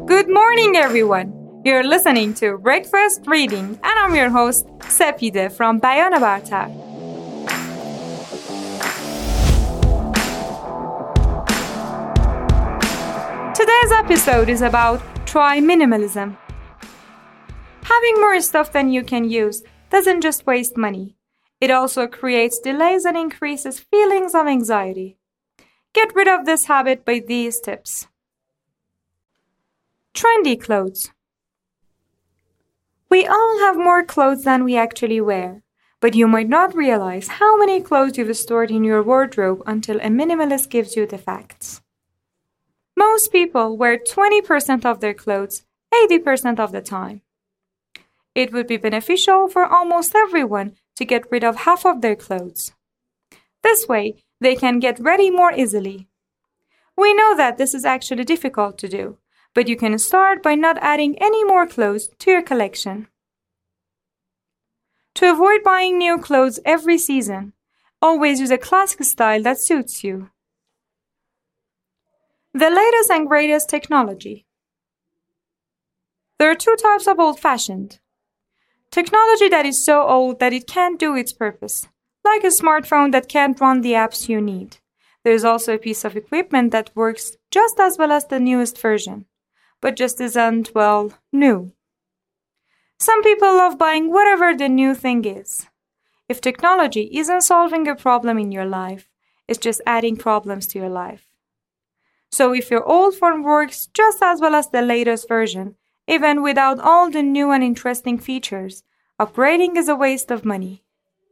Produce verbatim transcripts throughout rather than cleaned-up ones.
Good morning, everyone. You're listening to Breakfast Reading, and I'm your host, Sepide from Bayan Bartar. Today's episode is about try minimalism. Having more stuff than you can use doesn't just waste money. It also creates delays and increases feelings of anxiety. Get rid of this habit by these tips. Trendy clothes. We all have more clothes than we actually wear, but you might not realize how many clothes you've stored in your wardrobe until a minimalist gives you the facts. Most people wear twenty percent of their clothes eighty percent of the time. It would be beneficial for almost everyone to get rid of half of their clothes. This way, they can get ready more easily. We know that this is actually difficult to do, but you can start by not adding any more clothes to your collection. To avoid buying new clothes every season, always use a classic style that suits you. The latest and greatest technology. There are two types of old-fashioned. Technology that is so old that it can't do its purpose, like a smartphone that can't run the apps you need. There is also a piece of equipment that works just as well as the newest version, but just isn't, well, new. Some people love buying whatever the new thing is. If technology isn't solving a problem in your life, it's just adding problems to your life. So if your old phone works just as well as the latest version, even without all the new and interesting features, upgrading is a waste of money.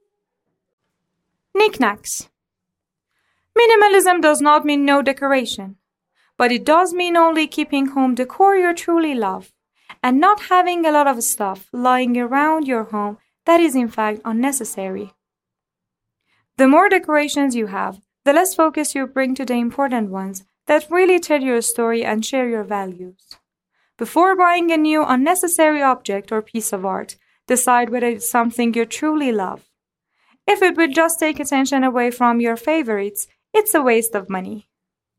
Knickknacks. Minimalism does not mean no decoration, but it does mean only keeping home decor you truly love, and not having a lot of stuff lying around your home that is in fact unnecessary. The more decorations you have, the less focus you bring to the important ones that really tell your story and share your values. Before buying a new unnecessary object or piece of art, decide whether it's something you truly love. If it will just take attention away from your favorites, it's a waste of money.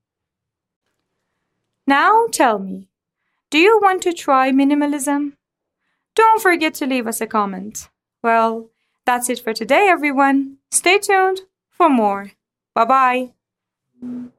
Now tell me, do you want to try minimalism? Don't forget to leave us a comment. Well, that's it for today, everyone. Stay tuned for more. Bye-bye.